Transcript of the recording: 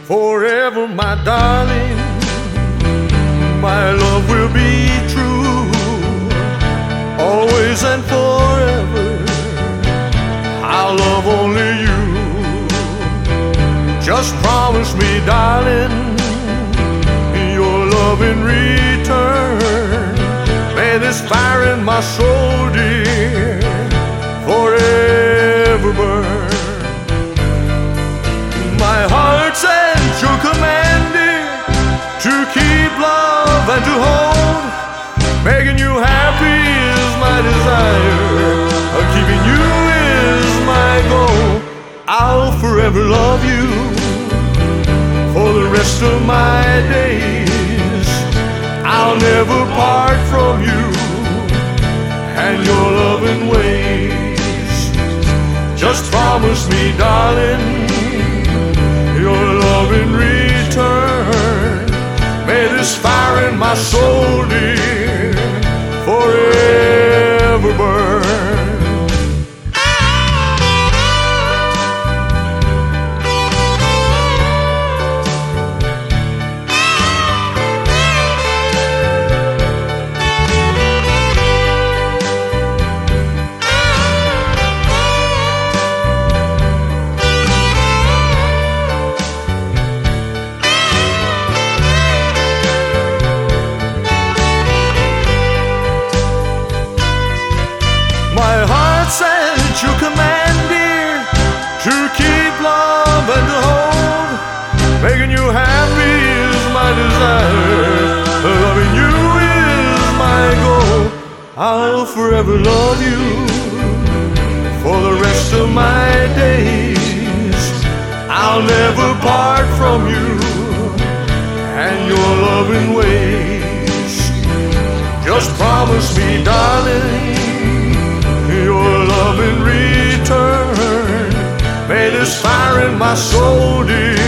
Forever, my darling, my love will be true, always and forever. I'll love only you. Just promise me, darling, your love in return. May this fire in my soul, dear, forever burn. My heart sends your command, dear, to keep love and to hold. Making you happy is my desire, keeping you is my goal. I'll forever love you for the rest of my days. I'll never part from you and your loving ways. Just promise me, darling, your love in return. May this fire in my soul, dear, forever burn. Sent your command, dear, to keep love and to hold. Making you happy is my desire, loving you is my goal. I'll forever love you for the rest of my days. I'll never part from you and your loving ways. Just promise me, darling, your love in return. May this fire in my soul, dear,